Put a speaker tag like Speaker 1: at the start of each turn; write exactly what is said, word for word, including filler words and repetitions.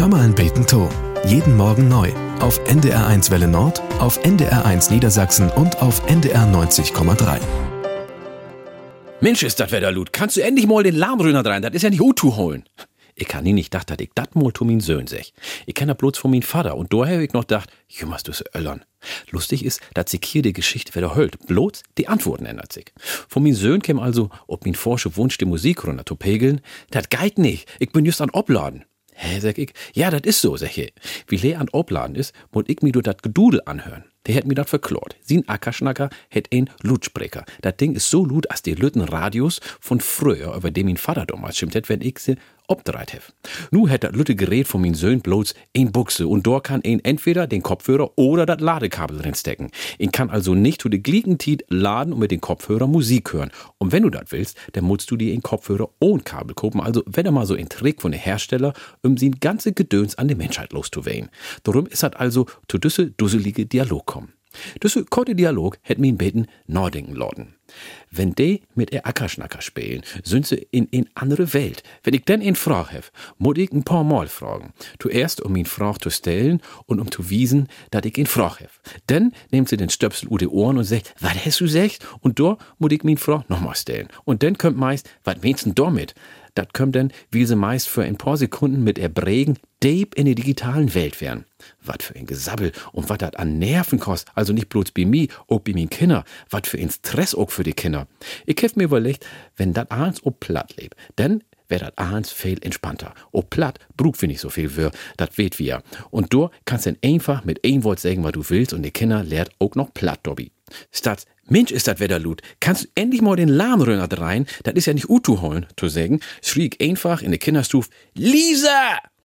Speaker 1: Hör mal ein Beten to. Jeden Morgen neu. Auf N D R eins Welle Nord, auf N D R eins Niedersachsen und auf N D R neunzig Komma drei.
Speaker 2: Mensch, ist das Wetterlut. Kannst du endlich mal den Lahmröner rein? Das ist ja nicht Utu holen. Ich kann nie nicht gedacht, dass ich dat mal zu min Söhn sech. Ich kenn das bloß von min Vater und da hab ich noch gedacht, jümmers du se öllern. Lustig ist, dass sich hier die Geschichte wieder hört. Bloß die Antworten ändert sich. Von min Söhn käm also, ob min forsche Wunsch die Musik runter zu pegeln. Dat geit nicht. Ich bin just an Obladen. Hä, sag ich. Ja, dat is so, sag ich. Wie leer an Obladen is, muss ich mi do dat Gedudel anhören. Der hätt mir dat verklort. Sin Ackerschnacker hätt ein Lutsprecher. Dat Ding is so lut, als die Lütten Radios von früher, über dem min Vater damals stimmt hätt, wenn ich sie obdreit hef. Nu hätt dat Lütte Gerät von min Söhn bloß ein Buchse und dort kann ein entweder den Kopfhörer oder dat Ladekabel drinstecken. Ihn kann also nicht zu de Gliegentiet laden und mit den Kopfhörer Musik hören. Und wenn du dat willst, dann musst du dir ein Kopfhörer ohne Kabel kaufen. Also wenn er mal so ein Trick von den Hersteller, um sin ganze Gedöns an die Menschheit loszuwehen. Darum ist dat also zu düsse dusselige Dialog kommen. Düsse korte Dialog hätt mir beten Nordenken lorden. Wenn de mit er Ackerschnacker spielen, sind sie in eine andere Welt. Wenn ich denn ihn frag hef, muss ich ein paar Mal fragen. Zuerst, um ihn Frag zu stellen und um zu wiesen, dass ich ihn frag hef. Dann nehmt sie den Stöpsel u die Ohren und sagt, was hast du gesagt? Und da muss ich min Frag nochmal stellen. Und dann kommt meist, was meinst du damit? Das kommt dann, wie sie meist für ein paar Sekunden mit erbrägen, deep in die digitalen Welt wären. Was für ein Gesabbel und was das an Nerven kostet, also nicht bloß bei mir, auch bei min Kinder, was für ein Stress auch für die Kinder. Ich hab mir überlegt, wenn das abends auch platt lebt, dann wär das abends viel entspannter. Auch platt braucht wir nicht so viel für, das weht wir. Und du kannst dann einfach mit ein Wort sagen, was du willst und die Kinder lehrt auch noch platt, Dobby. Statt Mensch, ist das Wetterlut. Kannst du endlich mal den Lahmröner rein? Das ist ja nicht Utu holen, zu sagen. Schrie ich einfach in die Kinderstuf, Lisa!